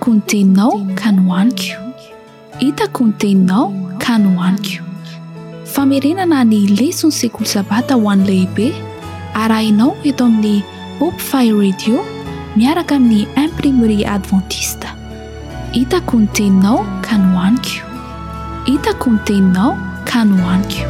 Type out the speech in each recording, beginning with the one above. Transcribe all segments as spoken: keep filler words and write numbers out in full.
hitako ny teninao ka nohaniko, hitako ny teninao ka nohaniko. Famerenana ny lesona sekoly sabata ho an'ny lehibe arahinao eto amin'ny Hope Fire Radio miaraka amin'ny imprimerie adventiste. Hitako ny teninao ka nohaniko, hitako ny teninao ka nohaniko.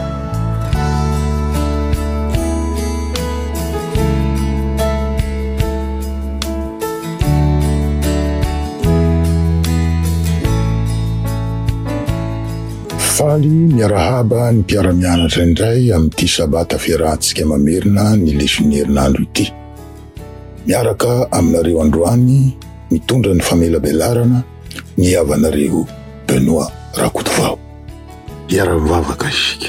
Faly miarahaba ny mpiara-mianatra indray amin'ity sabata fiarahantsika mamerina ny leson'ny herinandro ity. Miaraka aminareo androany mitondra ny famelabelarana ny havanareo Benoît Rakotovao. Miara-mivavaka isika.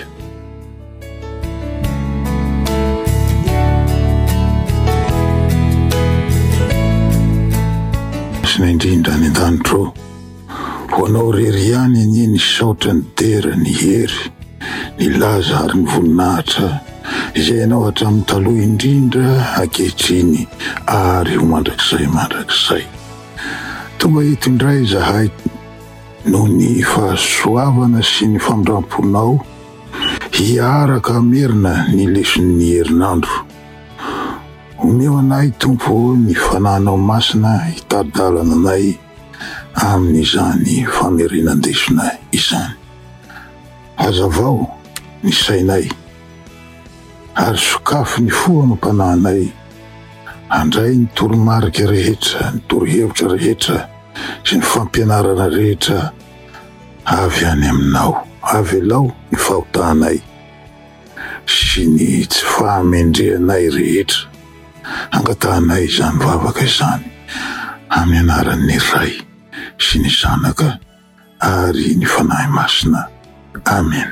Sina indrindra ny an-danitro ho anao rery ihany ny ny saotra ny dera ny hery ny laza ary ny voninahitra izay ianao hatramin'ny taloha indrindra ankehitriny ary ho mandrakizay mandrakizay. Tonga eto indray zahay noho ny fahasoavana sy ny famindramponao hiaraka merina ny leson'ny herinandro. Omeo anay Tompo ny fananao masina hitadalana anay amin'izany famerinan-desona izany. Hazavao ny sainay ary sokafo ny fo amam-panahinay handray ny toromarika rehetra, ny torohevitra rehetra sy ny fampianarana rehetra avy any aminao, avy elao ny fahotahanay sy ny tsy fahamendrehanay rehetra. Angatahanay izany vavaka izany amin'ny anaran'ny Ray sy ny Zanaka ary ny fanahy masina. Amen.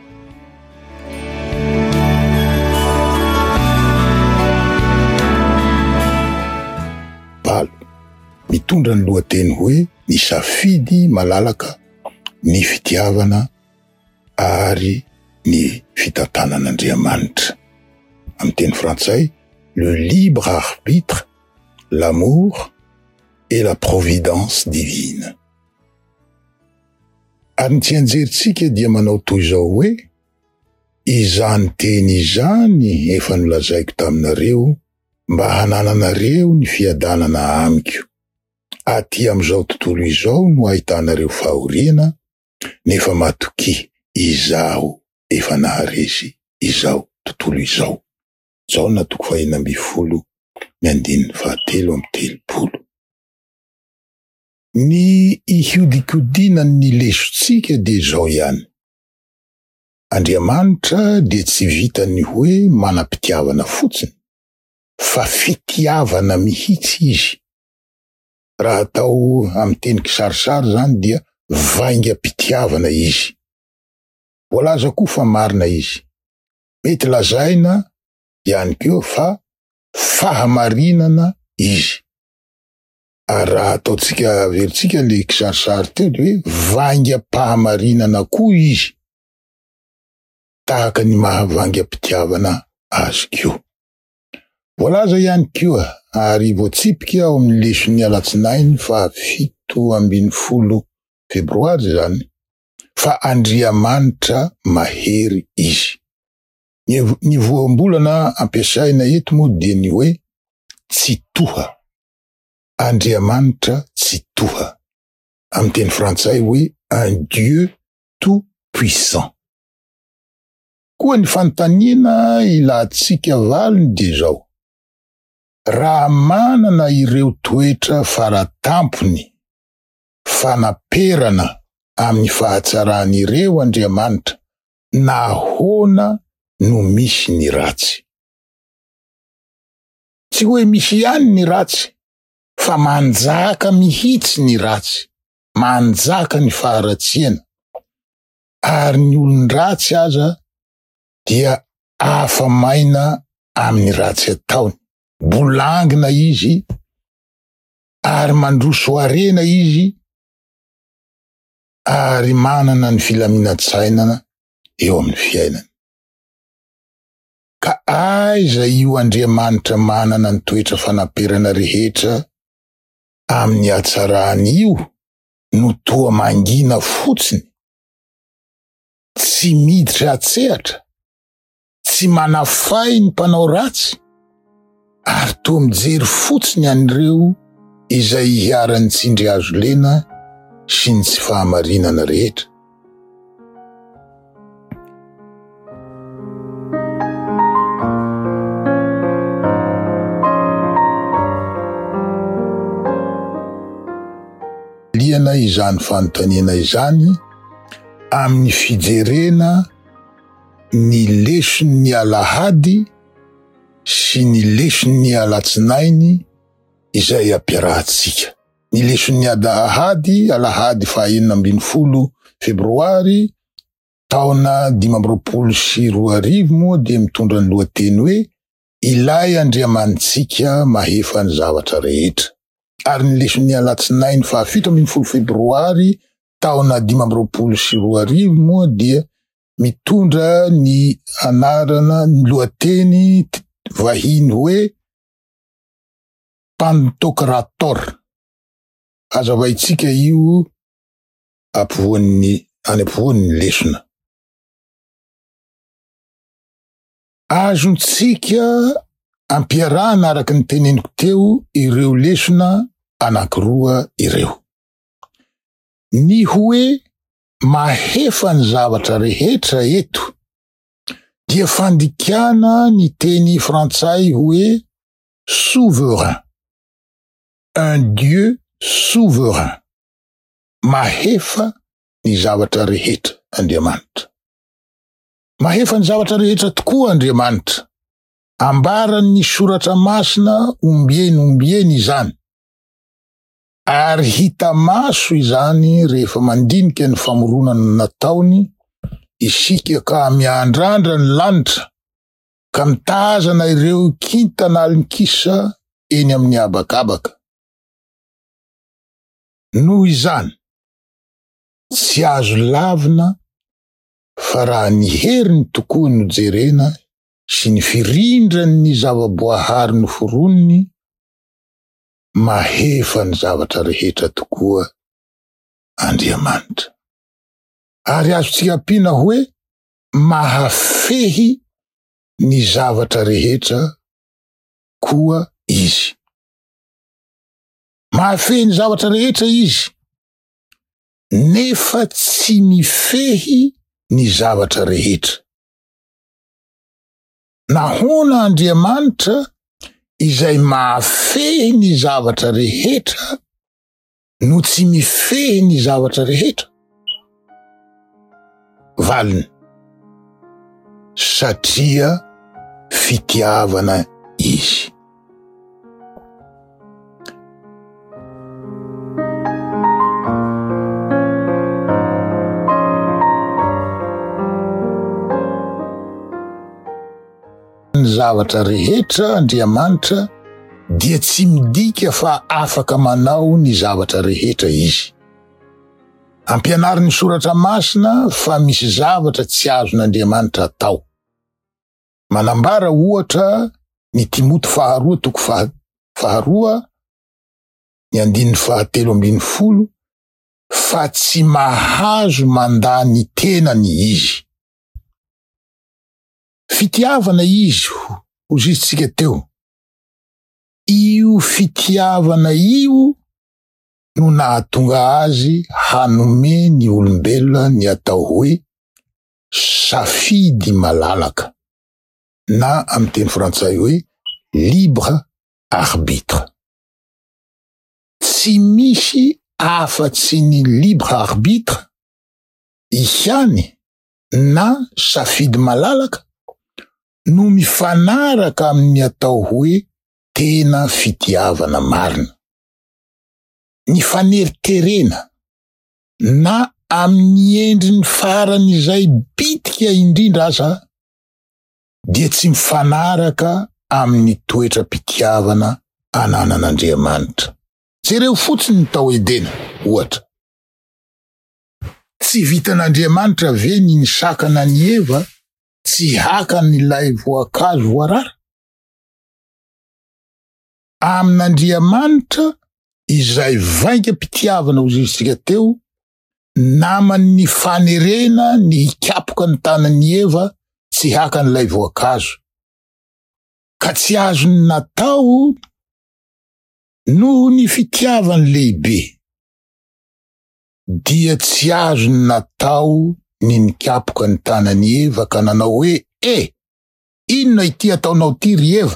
Balo mitondra ny lohateny hoe ny safidy malalaka, ny fitiavana ary ny fitantanan'Andriamanitra. Amin'ny teny frantsay, le libre arbitre, l'amour et la providence divine. Ary ny tsy anjerintsika dia manao toy izao hoe izany teny izany efa nolazaiko taminareo mba hanananareo ny fiadanana amiko. Aty amin'izao tontolo izao no ahitanareo fahoriana, nefa matoki izaho efa naharesy izao tontolo izao. Zao na toko fahina amby folo ny andininy fahatelo amby telopolo. Ny ihodikodinan'ny lesontsika dia izao ihany. Andriamanitra dia tsy vitany hoe manam-pitiavana fotsiny, fa fitiavana mihitsy izy. Raha atao amin'ny teny kisarisary zany dia vaingam-pitiavana izy. Voalaza koa fa marina izy. Mety lazaina ihany koa fa fahamarinana izy. Ary raha ataotsika averintsika le kisarisary teo dia hoe vaingam-pahamarinana koa izy. Tahaka ny mahavangam-pitiavana azy koa. Voalaza ihany koa ary voatsipika ao amin'ny leson'ny alatsinainy fa fito ambin'ny folo febroary zany fa Andriamanitra mahery izy. Ny voambolana ampiasaina eto moa dia ny hoe tsy toha. Andriamanitra tsy toha. Amin'ny teny frantsay hoe un Dieu tout puissant. Koa ny fanontaniana ilantsika valiny dia zao. Raha manana ireo toetra faratampony fanaperana amin'ny fahatsarany Andriamanitra, nahoana no misy ny ratsy? Tsy hoe misy ihany ny ratsy, fa manjaka mihitsy ny ratsy, manjaka ny faharatsiana. Ary ny olon-dratsy aza dia afa-maina amin'ny ratsy ataony. Bolangina izy ary mandroso arena izy ary manana ny filaminatsainana eo amin'ny fiainana. Ka aiza io Andriamanitra manana ny toetra fanaperana rehetra amin'ny hatsarany io no toa mangina fotsiny, tsy miditra atsehatra, tsy manafay ny mpanao ratsy, ary toa mijery fotsiny an'ireo izay hiarany tsindry azo lena sy ny tsy fahamarinana rehetra. Liana izany fanontaniana izany amin'ny fijerena ny leson'ny alahady sy ny leson'ny alatsinainy izay ampiarahantsika. Ny leson'ny alahady, alahady fahaenina ambin'ny folo febroary taona dimy amby roapolo sy roa arivo moa dia mitondra ny lohateny hoe ilay andriamantsika mahefa ny zavatra rehetra. Ary ny leson'ny alatsinainy fahafito ambin'ny folo febroary taona dimy amby roapolo sy roa arivo moa dia mitondra ny anarana ny lohateny vahiny hoe Pantokrator. Hazavaitsika io ampovoan'ny any ampovoan'ny lesona. Azontsika ampiarahana araka ny teneniko teo ireo lesona anankiroa ireo. Ny hoe mahefa ny zavatra rehetra eto dia fandikana ny teny frantsay hoe souverain, un dieu souverain, mahefa ny zavatra rehetra Andriamanitra. Mahefa ny zavatra rehetra tokoa Andriamanitra. Ambaran'ny soratra masina ombieny ombieny izany. Ary hita maso izany rehefa mandinika ny famoronana nataony isika ka miandrandra ny lanitra ka mitazana ireo kintana alinkisa eny amin'ny abakabaka. Noho izany, tsy azo lavina fa raha ny heriny tokoa no jerena sy ny firindrany ny zavaboahary no foroniny, mahefa ny zavatra rehetra tokoa Andriamanitra. Ary azontsika ampiana hoe mahafehy ny zavatra rehetra koa izy. Mahafehy ny zavatra rehetra izy, nefa tsy mifehy ny zavatra rehetra. Nahoana Andriamanitra izay mahafehy ny zavatra rehetra no tsy mifehy ny zavatra rehetra? Valiny, satria fitiavana izy. Ny zavatra rehetra Andriamanitra dia tsy midika fa afaka manao ny zavatra rehetra izy. Ampianarin'ny soratra masina fa misy zavatra tsy azon'Andriamanitra atao. Manambara ohatra ny Timoty faharoa toko faharoa ny andininy fahatelo ambin'ny folo fa tsy mahazo mandany tenany izy. Fitiavana izy ho zisitsika teo. Io fitiavana io no nahatonga azy hanome ny olombelona ny atao hoe safidy malalaka, na amin'ny teny frantsay hoe libre arbitre. Tsy misy afa-tsy ny libre arbitre ihany na safidy malalaka no mifanaraka amin'ny atao hoe tena fitiavana marina. Ny faneriterena na amin'ny endriny farany izay bitika indrindra aza dia tsy mifanaraka amin'ny toetra-pitiavana ananan'Andriamanitra. Jereo fotsiny ny tao Edena ohatra. Tsy vitan'Andriamanitra ve ny nisakana ny Eva tsy haka n'ilay voankazo voarara? Amin'Andriamanitra izay vainga mpitiavana ozintsika teo, naman'ny fanerena ny hikapoka ny tanan'ny Eva tsy haka n'ilay voankazo. Ka tsy azony natao noho ny fitiavany lehibe, dia tsy azony natao ny nikapoka ny tanan'ny Eva ka nanao hoe e, inona ity ataonao ty ry Eva?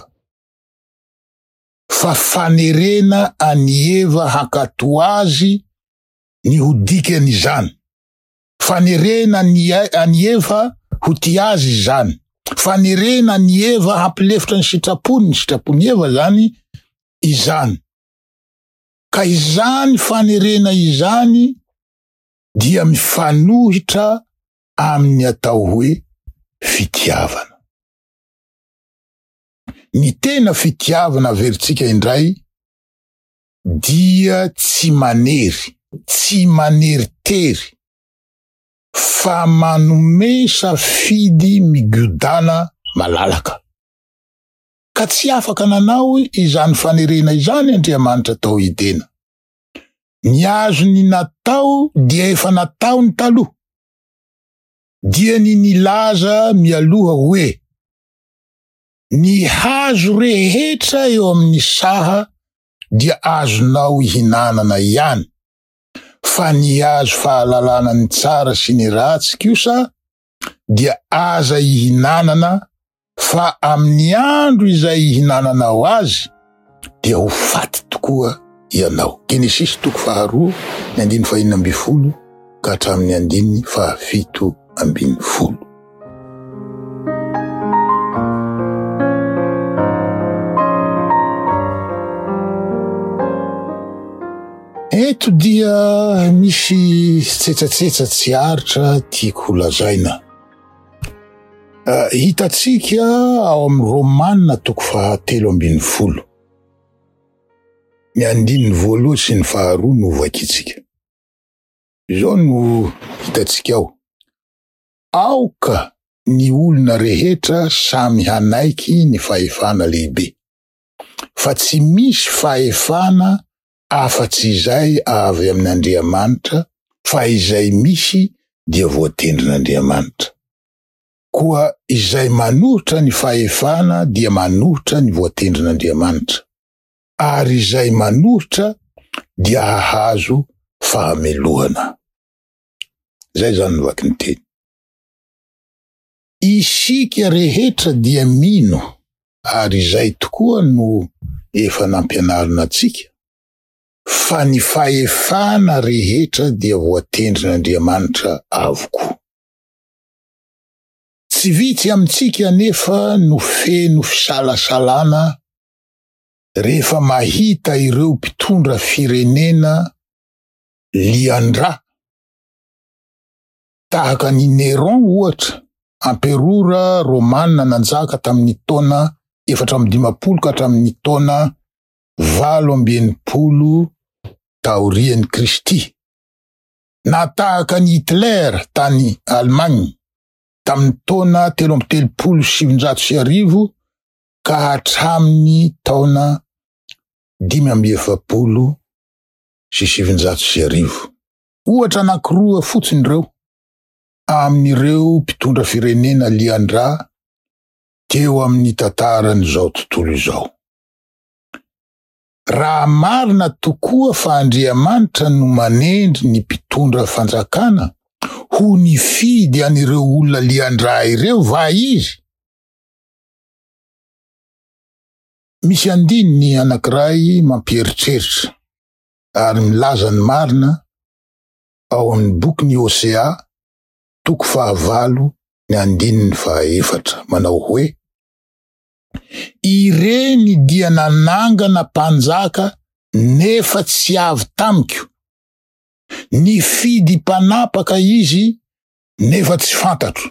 Fa fanerena any Eva hakato azy ny ho dikany izany. Fanerena any Eva ho ti azy izany. Fanerena any Eva hampilefitra ny sitrapony, ny sitrapony Eva zany izany. Ka izany fanerena izany dia mifanohitra amin'ny atao hoe fitiavana. Ny tena fitiavana averintsika indray dia tsy manery, tsy manery tery, fa manome safidy migodana malalaka. Ka tsy afaka nanao izany fanerena izany Andriamanitra tao idena. Ny azo ny natao dia efa natao ny taloha. Dia ny nilaza mialoha hoe ny hazo rehetra eo amin'ny saha dia azonao ihinanana ihany, fa ny hazo fahalalana ny tsara sy ny ratsy kosa dia aza ihinanana, fa amin'ny andro izay ihinananao azy dia ho faty tokoa ianao. Genesis toko faharoa ny andiny fahaenina ambin'ny folo ka hatramin'ny andiny fahafito ambin'ny folo. Eto dia misy tsetsasetsa tsy aritra tiako holazaina. Uh, hitatsika ao amin'ny Romanina toko fahatelo ambin'ny folo. Ny andininy voalohany sy ny faharoa no vakitsika. Izao no hitatsika ao. Aoka ny olona rehetra samy hanaiky ny fahefana lehibe, fa tsy misy fahefana afa-tsy izay avy amin'Andriamanitra, fa izay misy dia voatendrin'Andriamanitra. Koa izay manohitra ny fahefana dia manohitra ny voatendrin'Andriamanitra, ary izay manohitra dia hahazo fahamelohana. Zay zany vaky ny teny. Isika rehetra dia mino, ary izay tokoa no efa nampianarina antsika, fa ny fahefana rehetra dia voatendrin'Andriamanitra avokoa. Tsy vitsy amintsika nefa no feno fisalasalana rehefa mahita ireo mpitondra firenena liandra, tahaka ny Néron ohatra, amperora Romanina nanjaka tamin'ny taona efatra amby dimapolo ka hatramin'ny taona valo amby enimpolo taorian'ny Kristy. Na tahaka ny Hitler tany Allemagne tamin'ny taona telo amby telopolo sivinjato sy arivo ka hatramin'ny taona dimy amby efapolo sy sivinjato sy arivo. Ohatra anankiroa fotsiny reo amin'ireo mpitondra firenena liandra teo amin'ny tantaran'izao tontolo izao. Raha marina tokoa fa Andriamanitra no manendry ny mpitondra fanjakana ho nifidy an'ireo olona liandra ireo va izy? Misy andininy anankiray mampieritreritra ary milaza ny marina ao amin'ny boky ny Hosea toko fahavalo ny andininy fahaefatra, manao hoe: ireny dia nanangana mpanjaka nefa tsy avy tamiko, nifidy mpanapaka izy nefa tsy fantatro.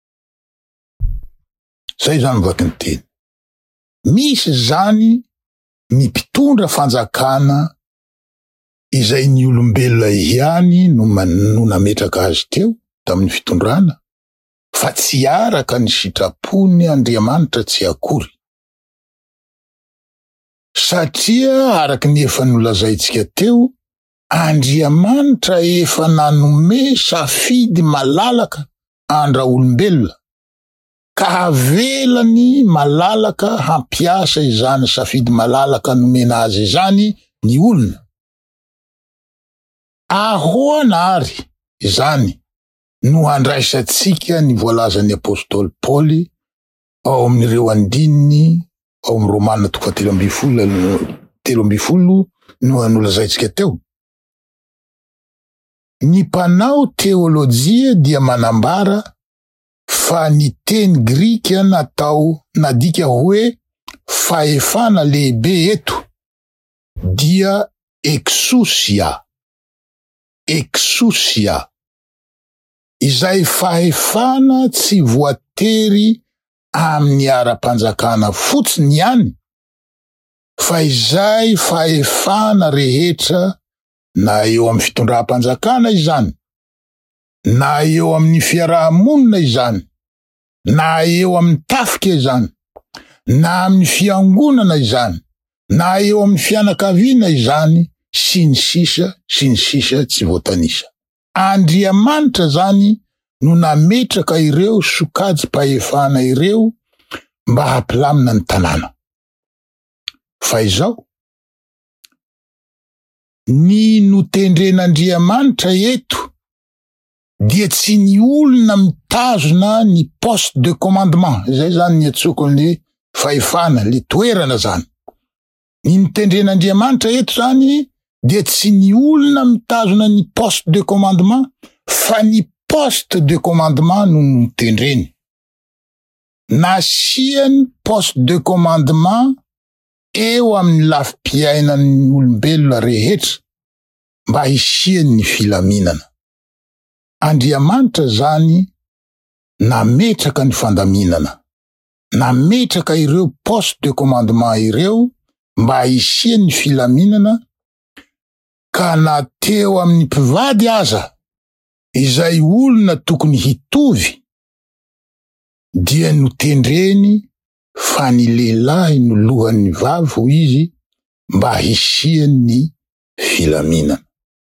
Zay zany vaky ny teny. Misy zany ny mpitondra fanjakana izay ny olombelona ihany no, man- no nametraka azy teo tamin'ny fitondrana, fa tsy araka ny sitrapony Andriamanitra tsy akory. satria araky ny efa nolazaitsika teo, Andriamanitra efa nanome safidy malalaka andra olombelona, ka avelany malalaka hampiasa izany safidy malalaka nomena azy izany ny olona. Ahoana ary izany no andraisatsika ny voalazan'ny apôstôly Paoly ao amin'ireo andininy ao amin'ny Romana toko telo amby folo telo amby folo no nolazaitsika teo. Ny mpanao teolojia dia manambara fa ny teny Grika natao nadika hoe fahefana lehibe eto dia exousia. Exousia. Izay fahefana tsy voatery amin'ny ara-panjakana fotsiny ihany, fa izay fahefana rehetra na eo amin'ny fitondram-panjakana izany, na eo amin'ny fiarahamonina izany, na eo amin'ny tafika izany, na amin'ny fiangonana izany, na eo amin'ny fianakaviana izany, sy ny sisa sy ny sisa tsy voatanisa. Andriamanitra zany no nametraka ireo sokajim-pahefana ireo mba hampilamina ny tanàna. Fa izao, ny notendren'Andriamanitra eto dia tsy ny olona mitazona ny poste de commandement, izay zany ny atsoko ny fahefana, le toerana zany. Ny notendren'Andriamanitra eto zany dia tsy ny olona mitazona ny poste de commandement, fa ny poste de commandement no notendreny. Nasiany poste de commandement eo amin'ny lafim-piainan'ny olombelona rehetra mba hisiany ny filaminana. Andriamanitra zany nametraka ny fandaminana, nametraka ireo poste de commandement ireo mba hisiany ny filaminana, ka nateo amin'ny mpivady aza izay olona tokony hitovy dia notendreny fa ny lehilahy no lohan'ny vavy ho izy mba hisiany ny filaminana.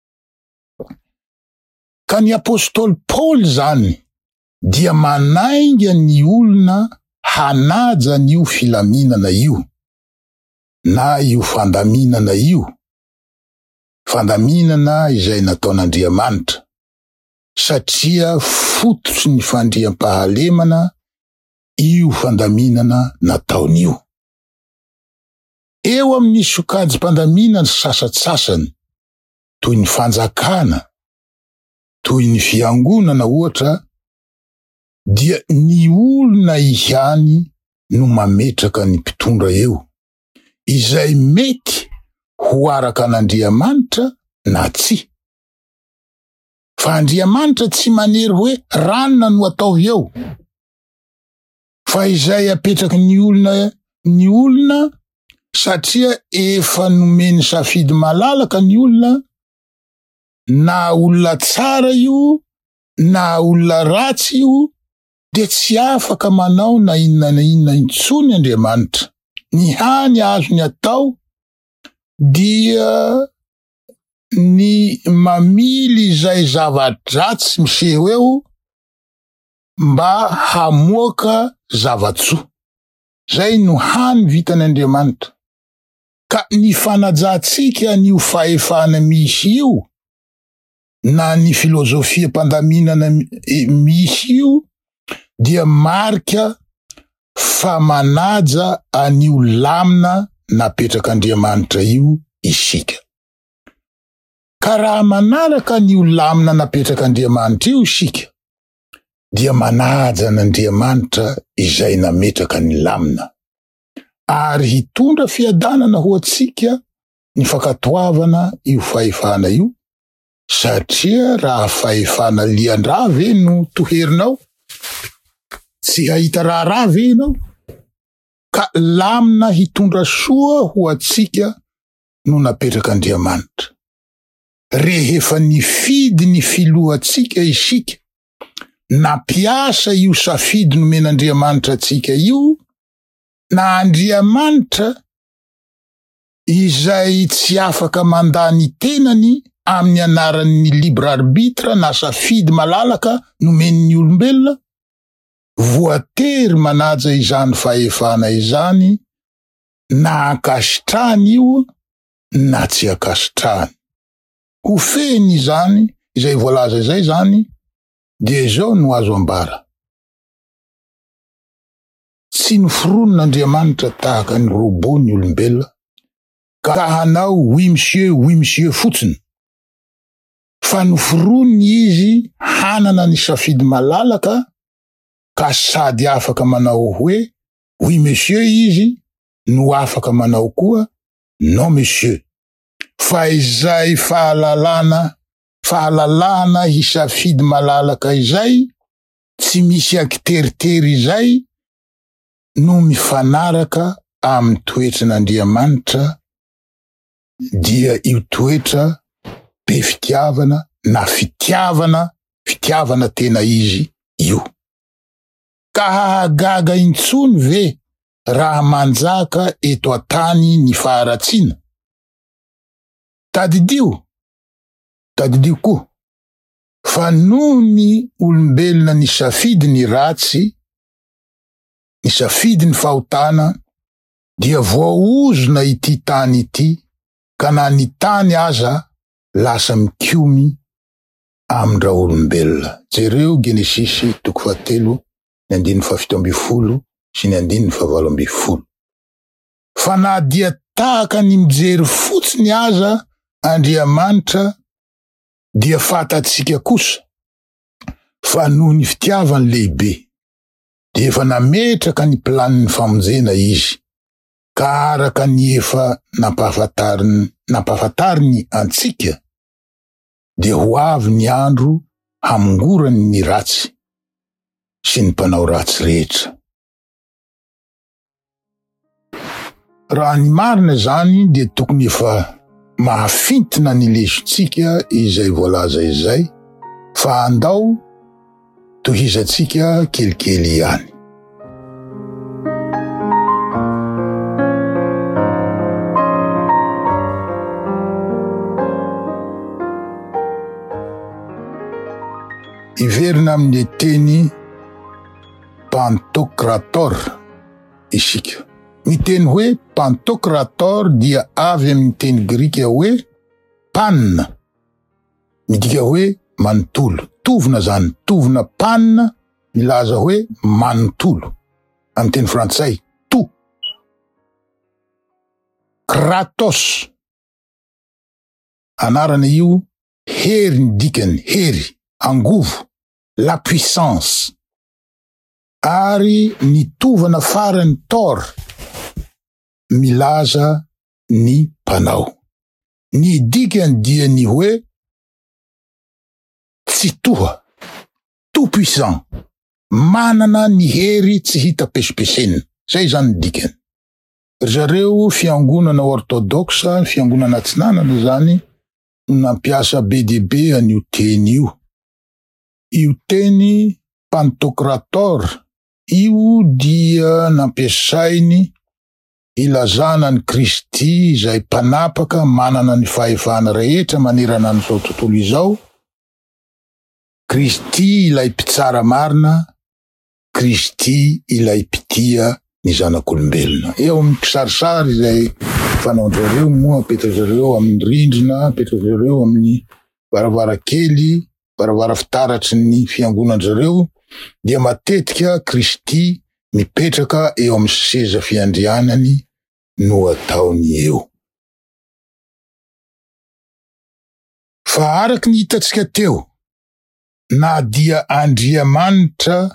Ka ny apôstôly Paoly zany dia manainga ny olona hanaja n'io filaminana io, na io fandaminana io, fandaminana izay nataon'Andriamanitra, satria fototry ny fandriam-pahalemana io fandaminana nataon'io. Eo amin'ny sokajim-pandaminana sasatsasany, toy ny fanjakana, toy ny fiangonana ohatra, dia ny olona ihany no mametraka ny mpitondra eo, izay mety ho araka an'Andriamanitra na tsy. Fa Andriamanitra tsy manery hoe ranona no ataovy eo, fa izay apetraky ny olona ny olona satria efa nomeny safidy malalaka ny olona, na olona tsara io na olona ratsy io, dia tsy afaka manao na inona na inona intsony Andriamanitra. Ny hany azony atao dia ny mamily izay zava-dratsy miseho eo mba hamoaka zavatsoa. Zay no hany vitan'Andriamanitra. Ka ny fanajantsika n'io fahefana misy io, na ny filozofia pandaminana misy io, dia marika fa manaja an'io lamina napetrak'Andriamanitra io isika. Ka raha manaraka an'io lamina napetrak'Andriamanitra io isika, dia manaja an'Andriamanitra izay nametraka ny lamina, ary hitondra fiadanana ho atsika ny fakatoavana io fahefana io, satria raha fahefana lian-draha ve no toherinao, tsy hahita raha raha ve ianao, ka lamina hitondra soa ho atsika no napetrak'Andriamanitra. Rehefa nifidy ny filoatsika isika, napiasa io safidy nomen'Andriamanitra atsika io, na Andriamanitra izay tsy afaka mandany tenany amin'ny anaran'ny libre arbitre na safidy malalaka nomen'ny olombelona, voatery manaja izany fahefana izany na akasitrahany io na tsy akasitrahany. Ho feny izany izay voalaza izay zany dia izao no azo ambara. Tsy noforon'Andriamanitra tahaka ny robot ny olombelona ka hanao oui monsieur oui monsieur fotsiny, fa noforon'ny izy hanana ny safidy malalaka ka sady afaka manao hoe oui monsieur izy no afaka manao koa non monsieur. Fa izay fahalalana fahalalana hisafidy malalaka izay tsy misy akiteritery izay no mifanaraka amin'ny toetran'Andriamanitra, dia io toetra be fitiavana na fitiavana fitiavana tena izy io. Ka hahagaga intsony ve raha manjaka eto antany ny faharatsiana? Tadidio, tadidio koa, fa noho ny olombelona ny safidy ny ratsy, ny safidy ny fahotana, dia voaozona ity tany ity, ka na ny tany aza lasa mikiomy amindra olombelona. Jereo Genesisy toko fahatelo ny andiny fafito amby folo sy ny andiny fahavalo amby folo. Fa na dia tahaka ny mijery fotsiny aza Andriamanitra, dia fatatsika kosa fa noho ny fitiavany lehibe dia efa nametraka ny planiny famonjena izy, ka araka ny efa nampahafantariny nampahafantariny antsika dia ho avy ny andro hamongorany ny ratsy sy ny mpanao ratsy rehetra. Raha ny marina zany dia tokony efa mahafintina ny lesontsika izay voalaza izay, fa andao tohizantsika kelikely ihany. Iverina amin'ny teny Pantocrator isika. Ny teny hoe Pantocrator dia avy amin'ny teny grika hoe panna, midika hoe manontolo. Tovina zany, tovina panna milaza hoe manontolo. Amin'ny teny frantsay, to. Kratos, anarana io hery ny dikany, hery, angovo, la puissance. Ary ny tovana farany tor milaza ny mpanao. Ny dikany dia ny hoe tsy toha, tout puissant, manana ny hery tsy hita pesipesena. Zay zany ny dikany. Zareo fiangonana orthodoxa, fiangonana tsinanana zany, nampiasa be dia be an'io teny io. Io teny Pantocrator io dia nampiasainy ilazana ny Kristy izay mpanapaka manana ny fahefana rehetra manerana an'izao tontolo izao. Kristy ilay mpitsara marina, Kristy ilay mpitia ny zanak'olombelona. Eo amin'ny kisarisary izay fanaonjareo moa apetrareo amin'ny rindrina, apetrareo amin'ny varavarakely, varavara fitaratry ny fiangonanjareo, dia matetika Kristy mipetraka eo amin'ny seza fiandrianany no ataony eo. Fa araky ny hitantsika teo, na dia Andriamanitra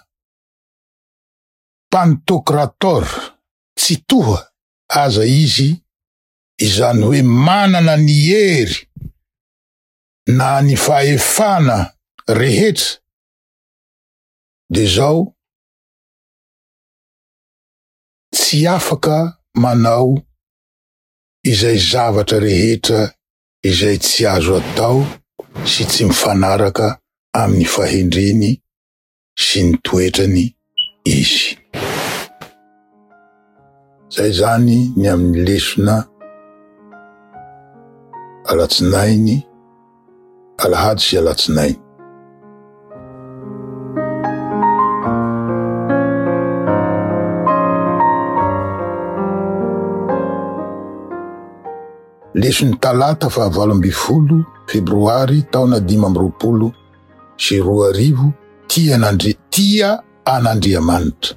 Pantocrator tsy toha aza izy, izany hoe manana ny hery na ny fahefana rehetra, de zao tsy afaka manao izay zavatra rehetra izay tsy azo atao sy tsy mifanaraka amin'ny fahendreny sy ny toetrany izy. Zay zany ny amin'ny lesona alatsinainy, alahady sy alatsinainy. Leson'ny talata fahavalo amby folo febroary taona dimy amby roapolo sy roa arivo tia anandri- tia an'Andriamanitra.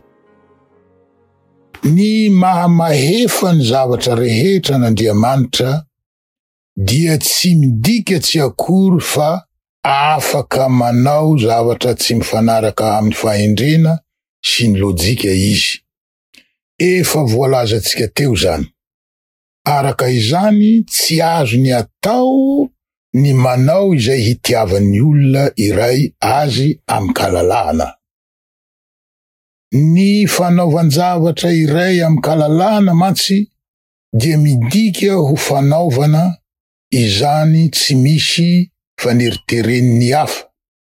Ny mahamahefa ny zavatra rehetra an'Andriamanitra dia tsy midika tsy akory fa afaka manao zavatra tsy mifanaraka amin'ny fahendrena sy ny lojika izy. Efa voalazantsika teo zany. Araka izany tsy azo ny atao ny manao izay hitiavan'ny olona iray azy am'kalalana. Ny fanaovan-javatra iray am'kalalana mantsy dia midika ho fanaovana izany tsy misy faneriteren'ny hafa.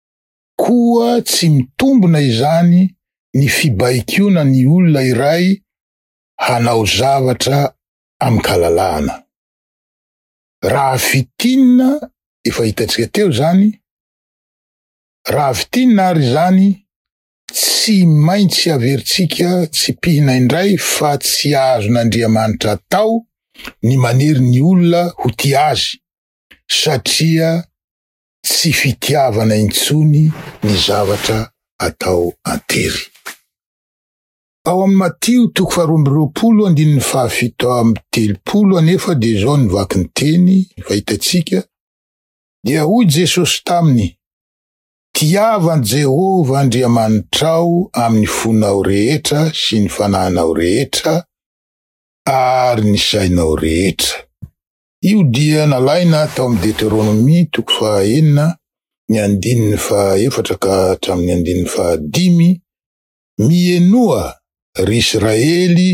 Koa tsy mitombona izany ny fibaikona ny olona iray hanao zavatra am'kalalana. Raha fitinina, efa hitantsika teo zany, raha fitinina ary zany, tsy maintsy averintsika tsy pihina indray fa tsy azon'Andriamanitra atao ny manery ny olona ho tia azy, satria tsy fitiavana intsony ny zavatra atao antery. Ao amin'ny Matio toko faharoa amby roapolo andininy fahafito amby telopolo anefa dia zao ny vaky ny teny fahitantsika, dia hoy Jesosy taminy: tiavan Jehova Andriamanitrao amin'ny fonao rehetra sy ny fanahinao rehetra ary ny sainao rehetra. Io dia nalaina tao amin'ny Deutéronomie toko fahaenina ny andininy fahaefatra ka hatramin'ny andininy fahadimy. Mienoa ry Israely,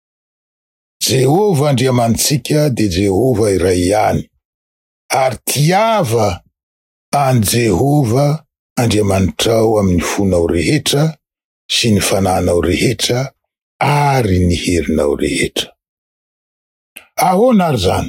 Jehova Andriamantsika de Jehova iray ihany, ary tiava an Jehova Andriamanitrao amin'ny fonao rehetra sy ny fanahinao rehetra ary ny herinao rehetra. Ahoana ary zany?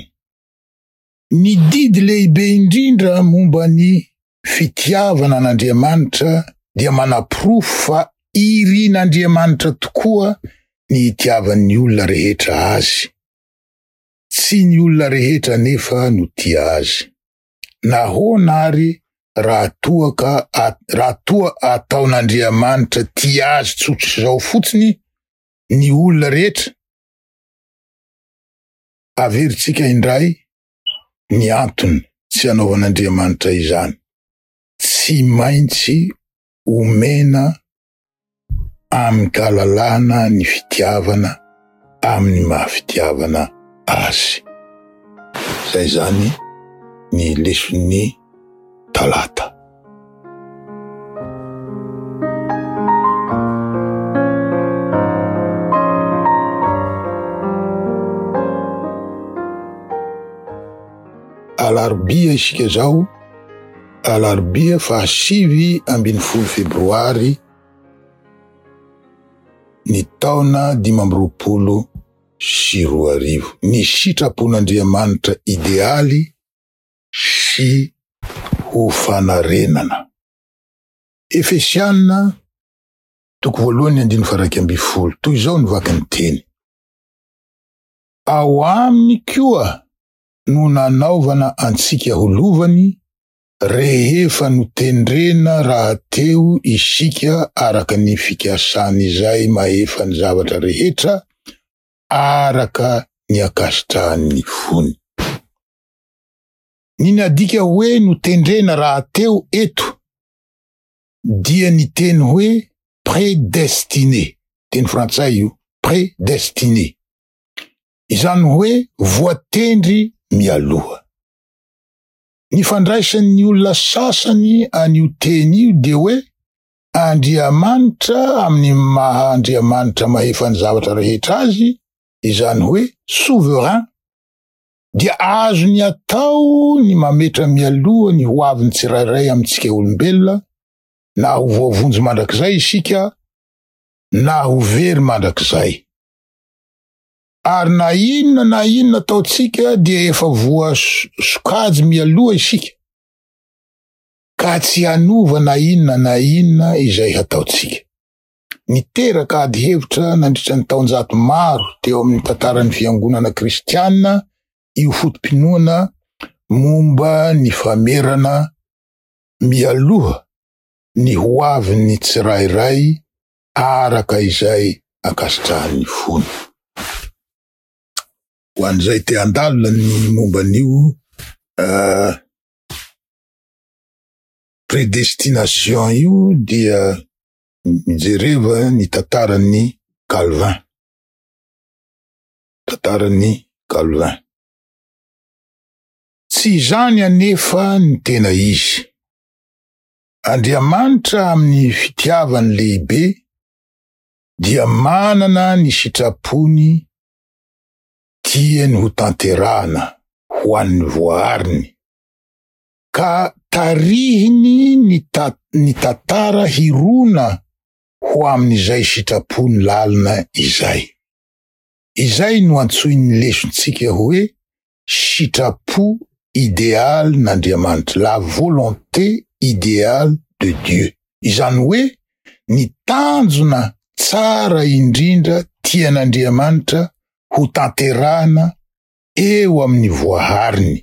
Ny didy lehibe indrindra momba ny fitiavana an'Andriamanitra dia manaprofo fa irin'Andriamanitra tokoa ny itiavan'ny olona rehetra azy. Tsy ny olona rehetra nefa no tia azy. Nahoana ary raha toa ka at, raha toa ataon'Andriamanitra tia azy tsotra zao fotsiny ny olona rehetra? Averintsika indray ny antony tsy anaovan'Andriamanitra izany. Tsy maintsy omena amin'ny kalalana ny fitiavana amin'ny mahafitiavana azy. Zay zany ny leson'ny talata. Alarobia isika zao, alarobia fahasivy ambin'ny folo febroary ny taona dimy amby roapolo sy roa arivo. Ny sitrapon'Andriamanitra idealy sy ho fanarenana. Efesianina toko voalohany andiny faraiky amby folo. Toy izao ny vaky ny teny: ao aminy koa no nanaovana antsika ho lovany rehefa notendrena raha teo isika araka ny fikasany izay mahefa ny zavatra rehetra araka ny akasitrahan'ny fony. Ny nadika hoe notendrena raha teo eto dia ny teny hoe prédestiné. Teny frantsay io, prédestiné. Izany hoe voatendry mialoha. Ny fandraisan'ny olona sasany an'io teny io dia hoe Andriamanitra amin'ny maha Andriamanitra mahefa ny zavatra rehetra azy, izany hoe souverain, dia azo ny atao ny mametra mialoha ny hoaviny tsirairay amintsika olombelona, na ho voavonjy mandrakizay isika, na ho very mandrakizay. Ary na inona na inona ataotsika dia efa voa sokajy mialoha isika. Ka tsy hanova na inona na inona izay hataotsika. Niteraka ady hevitra nandritra ny taonjato maro teo amin'ny tantaran'ny fiangonana kristianina io fotom-pinoana momba ny famerana mialoha ny hoavin'ny tsirairay araka izay akasitrahan'ny fony. Ho an'izay te handalina ny momban'io uh, prédestination io dia mijereva ny tantaran'ny Calvin. Tantaran'ny Calvin. Tsy izany anefa ny tena izy. Andriamanitra amin'ny fitiavany lehibe dia manana ny sitrapony tiany ho tanterahana ho an'ny voahariny. Ka tarihiny ny, ta, ny tantara hirona ho amin'izay sitrapony lalina izay. Izay no antsoin'ny lesontsika hoe sitrapo idéal n'Andriamanitra, la volonté idéale de Dieu. Izany hoe ny tanjona tsara indrindra tian'Andriamanitra ho tanterahana eo amin'ny voahariny.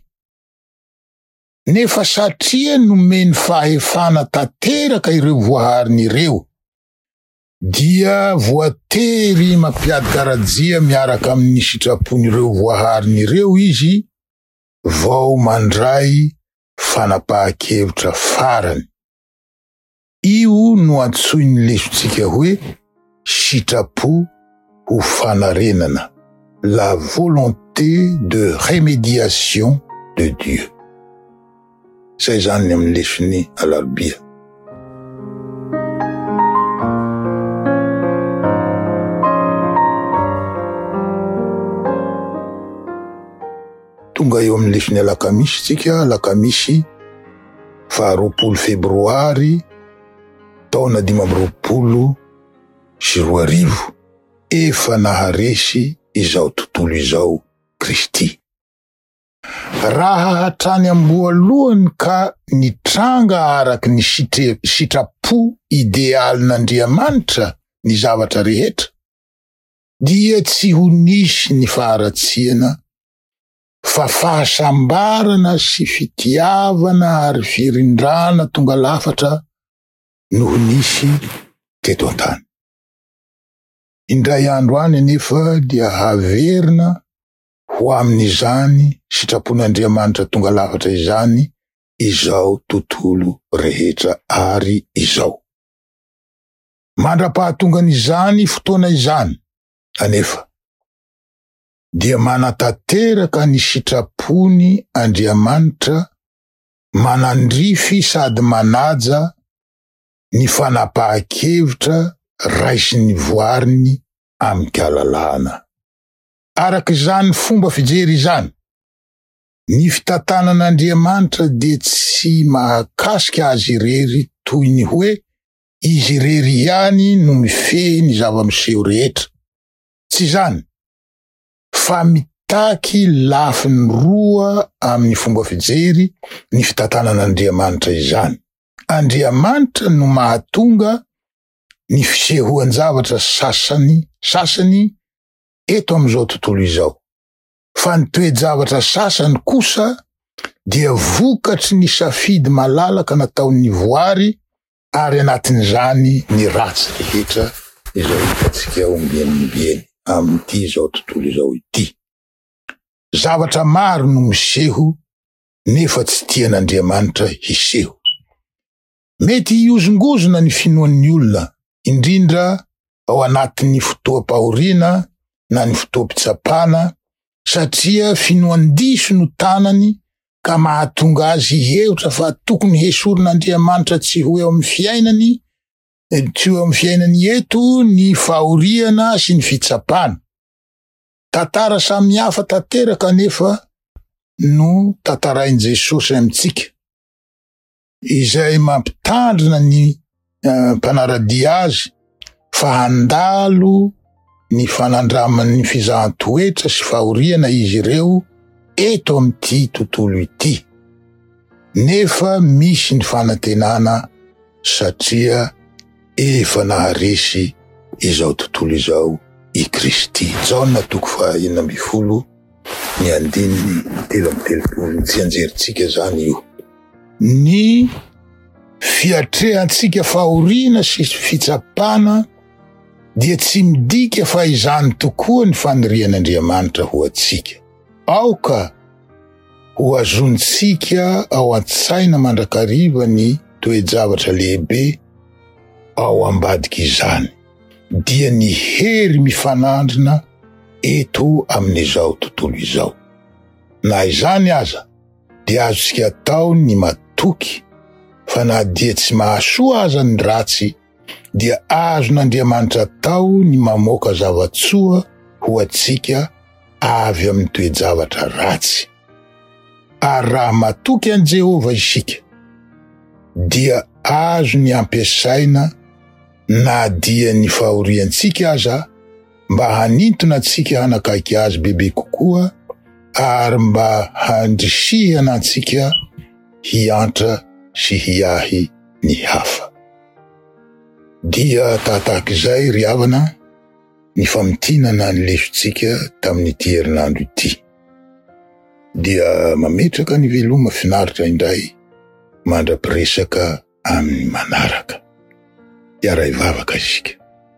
Nefa satria nomeny fahefana tanteraka ireo voahariny ireo, dia voatery mampiady karajia miaraka amin'ny sitrapony ireo voahariny ireo izy vao mandray fanapahan-kevitra farany. Io no antsoin'ny lesontsika hoe sitrapo ho fanarenana, la volonté de rémédiation de Dieu. Zay zany amin'ny lesony alarobia. Tonga eo amin'ny lesony alakamisy tsika, alakamisy faharoapolo febroary taona dimy amby roapolo sy roa arivo, efa naharesy izao tontolo izao Kristy. Raha hatrany amboalohany ka nitranga araky ny sitrapo idealy n'Andriamanitra ny zavatra rehetra, dia tsy ho nisy ny faharatsiana fa fahasambarana sy fitiavana ary firindrana tonga lafatra no ho nisy teto an-tany. Indray andro any anefa dia haverina ho amin'izany sitrapon'Andriamanitra tonga lafatra izany izao tontolo rehetra ary izao. Mandra-pahatonga n'izany fotoana izany anefa dia manatanteraka ny sitrapony Andriamanitra manandrify sady manaja ny fanapahan-kevitra raisin'ny voariny amin'ny kalalahana. Araka izany fomba fijery izany, ny fitantanan'Andriamanitra dia tsy mahakasika azy irery toy ny hoe izy irery ihany no mifehy ny zava-miseho rehetra. Tsy izany, fa mitaky lafiny roa amin'ny fomba fijery ny fitantanan'Andriamanitra izany. Andriamanitra no mahatonga ny fisehoan-javatra sasany sasany eto amin'izao tontolo izao. Fa ny toe-javatra sasany kosa dia vokatry ny safidy malalaka nataon'ny voary, ary anatin'izany ny ratsy rehetra izao hitantsika ombienimbieny amin'ity izao tontolo izao ity. Zavatra maro no miseho nefa tsy tian'Andriamanitra hiseho. Mety hiozongozona ny finoan'ny olona, indrindra ao anatin'ny fotoam-pahoriana na ny fotoam-pitsapana, satria finoan-diso no tanany ka mahatonga azy hihevitra fa tokony hesorin'Andriamanitra tsy ho eo amin'ny fiainany, tsy ho eo amin'ny fiainany eto ny fahoriana sy ny fitsapana. Tantara samihafa tanteraka nefa no tantarain'i Jesosy amintsika, izay mampitandrina ny uh, mpanaradia azy fa handalo ny fanandraman'ny fizahan-toetra sy fahoriana izy ireo eto amin'ity tontolo ity. Nefa misy ny fanantenana satria efa naharesy izao tontolo izao i Kristy. Jaona toko fa enina amby folo ny andininy telo amby telopolo tsy anjerintsika zany io. Ny fiatrehantsika fahoriana sy fitsapana dia tsy midika fa izany tokoa ny fanirian'Andriamanitra ho antsika. Aoka ho azontsika ao an-tsaina mandrakariva ny toe-javatra lehibe ao ambadika izany, dia ny hery mifanandrina eto amin'izao tontolo izao. Na izany aza dia azontsika atao ny matoky, fa na dia tsy mahasoa aza ny ratsy dia azon'Andriamanitra atao ny mamoaka zavatsoa ho antsika avy amin'ny toe-javatra ratsy. Ary raha matoky an' Jehova isika dia azo ny ampiasaina na dia ny fahoriantsika aza mba hanintona antsika hanakaiky azy bebe kokoa, ary mba handrisihana antsika hiantra sy hiahy ny hafa. Dia tahak'izay ry havana ny famitinana ny lesontsika tamin'ity herinandro ity. Dia mametraka ny veloma finaritra indray mandra-piresaka amin'ny manaraka. Iaray vavaka isika.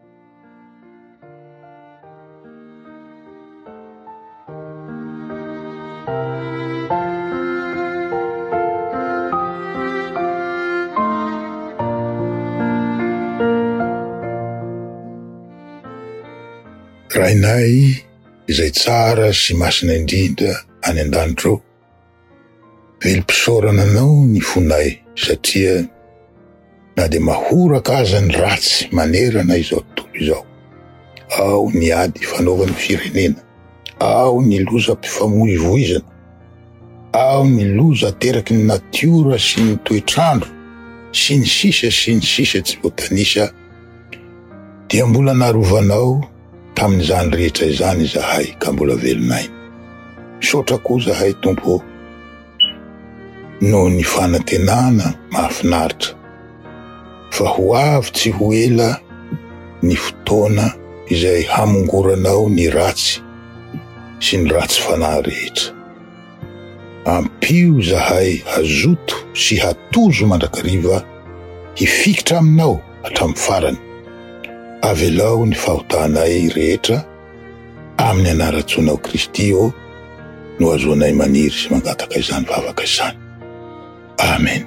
Rainay izay tsara sy masina indrindra any an-danitro, velim-pisaorana anao ny fonay satria na dia mahoraka aza ny ratsy manerana izao tontolo izao. Ao ny ady fanaovan'ny firenena, ao ny loza mpifamoivoizana, ao ny loza ateraky ny natiora sy ny toetrandro sy ny sisa sy ny sisa tsy voatanisa, dia mbola narovanao tamin'izany rehetra izany zahay ka mbola velonay. Misaotra koa zahay Tompo noho ny fanantenana mahafinaritra, fa ho avy tsy ho ela ny fotoana izay hamongoranao ny ratsy sy ny ratsy fanahy rehetra. Ampio zahay hazoto sy hatozo mandrakariva hifikitra aminao hatramin'ny farany. Avelao ny fahotanay rehetra amin'ny anarantsonao Kristy o no azoanay maniry sy mangataka izany vavaka izany. Amen.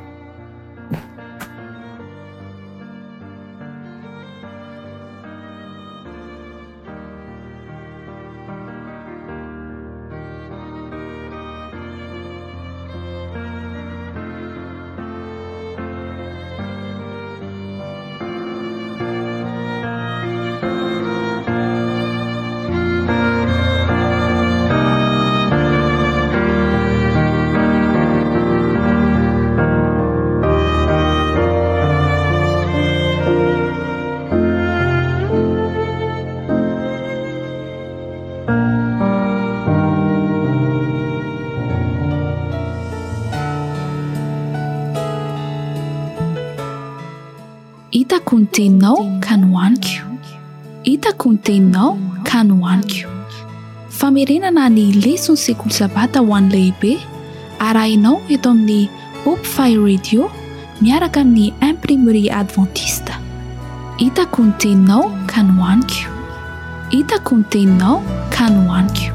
Hitako ny teninao ka nohaniko. Hitako ny teninao ka nohaniko. Famerenana ny lesona sekoly sabata ho an'ny lehibe arahinao eto amin'ny Hope Fire Radio miaraka amin'ny Imprimerie Adventiste. Hitako ny teninao ka nohaniko. Hitako ny teninao ka nohaniko.